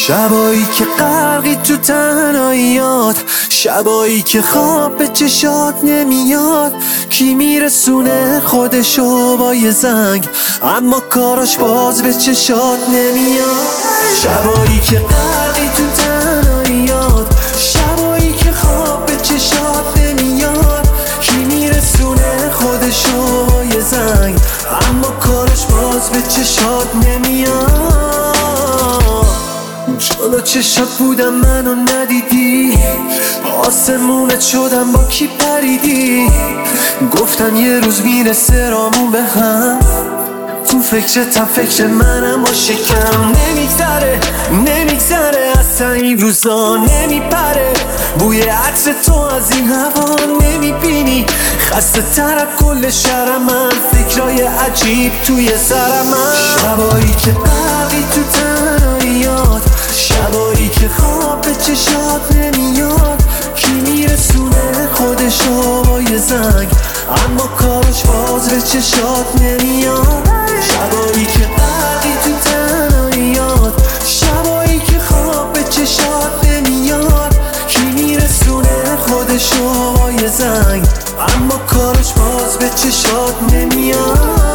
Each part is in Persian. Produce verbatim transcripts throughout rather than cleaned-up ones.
شبایی که غرقی تو تنهاییات، شبایی که خواب به چشات نمیاد. کی میرسونه خودشو با یه زنگ، اما کاراش باز به چشات نمیاد. شبایی که غرقی تو تنهاییات، شبایی که خواب به چشات نمیاد. کی میرسونه خودشو با یه زنگ، اما کارش باز به چشات نمیاد. جلو چشات بودم منو ندیدی، آسمونت شدم با کی پریدی. گفتن یه روز میرسه رامون به هم، تو فکرتم فکر منم و شکم. نمیگذره نمیگذره اصلا این روزا نمیپره، بوی عطر تو از این هوا نمیبینی. خسته تر از کل شهر من، فکرای عجیب توی سر من. شبایی که غرقی تو تنهاییات، شبایی که خواب به چشات نمیاد. کی میرسونه خودشو با یه زنگ، اما کارش باز به چشات نمیاد. شبایی که غرقی تو تنهاییات، شبایی که خواب به چشات نمیاد. کی میرسونه خودشو با یه زنگ، اما کارش باز به چشات نمیاد.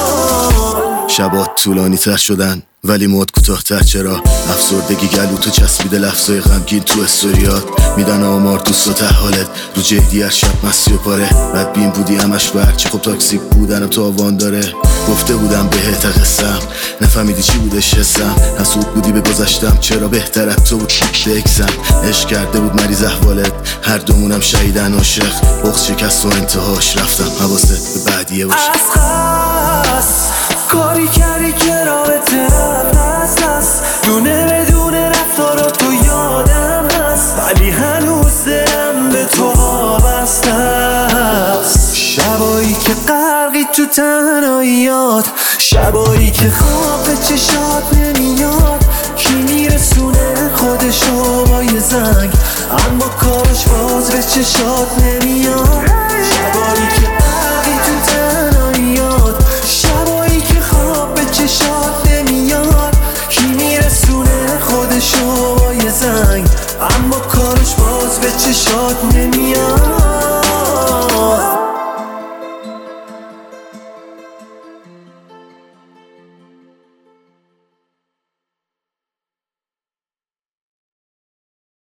شبات طولانی تر شدن ولی مد کوتاه‌تر. چرا افسردگی گلو تو چسبیده، لفظای غمگین تو استوریات میدن آمار دوست و ته حالت. رو جدی هر شب مستی و پاره، بدبین بودی همش برچه. خب تاکسیک بودن تو آوان داره. گفته بودم بهت قصم، نفهمیدی چی بودش حسم. حسود بودی به گذشتم، چرا بهتر از تو بود دکسم. عشق کرده بود مریض احوالت، هر دومونم شهیدن عاشق. بغض شکست و انتهاش رفتم، حواست به بعدیه باشه. از خاص کاری کردی که رابطه رفت از دست، دونه بدونه رفتارا تو یادم هست، ولی هنوز دلم به تو وابسته است. شبایی که غرقی تو تنهاییات، شبایی که خواب به چشات نمیاد. کی میرسونه خودشو با یه زنگ، اما کارش باز به چشات نمیاد. شبایی که غرقی تو تنهاییات، شبایی که خواب به چشات نمیاد. کی میرسونه خودشو با یه زنگ، اما کارش باز به چشات نمیاد.